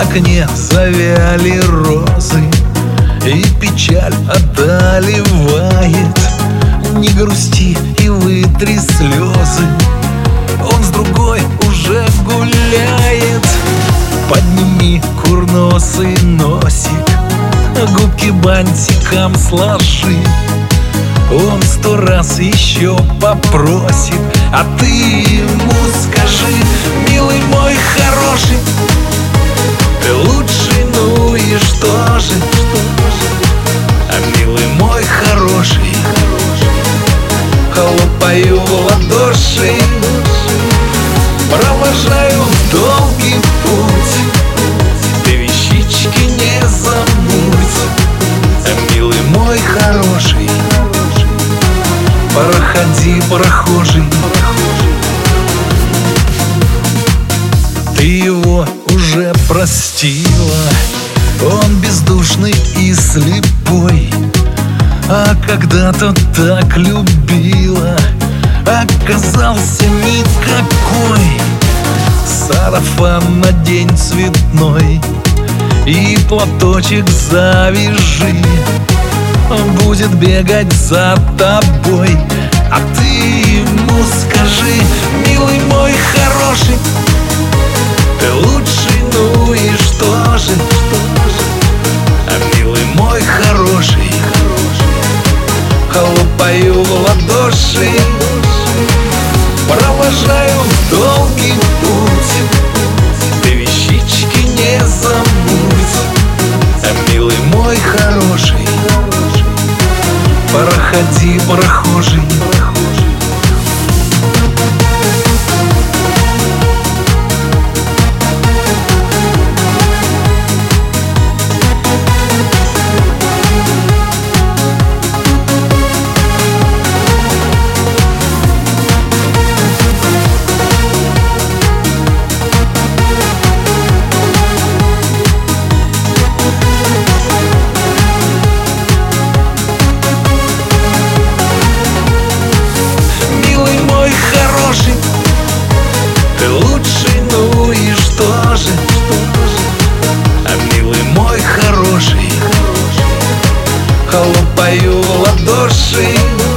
окне завяли розы, и печаль одолевает. Не грусти и вытри слезы, он с другой уже гуляет. Подними курносый носик, губки бантиком сложи, он 100 раз еще попросит, а ты ему скажи: милый мой хороший, ты лучший, ну и что же? А милый мой хороший, хлопаю в ладоши, провожаю долгий путь, ты вещички не забудь. А милый мой хороший, проходи, прохожий, ты его уже простила, он бездушный и слепой, а когда-то так любила, оказался никакой. Сарафан надень цветной и платочек завяжи, он будет бегать за тобой, а ты ему скажи: милый мой хороший, ты лучший, ну и что же? А милый мой хороший, хлопаю в ладоши, провожаю в долгий путь, ты вещички не забудь. А милый мой хороший, проходи, прохожий. Ты лучший, ну и что же? А милый мой хороший, хлопаю в ладоши,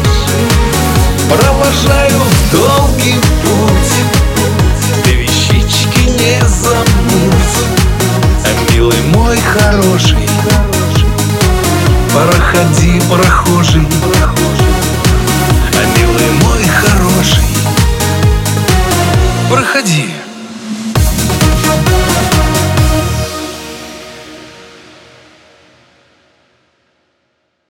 провожаю в долгий путь, ты вещички не забудь. А милый мой хороший, проходи, прохожий. А милый мой хороший, проходи.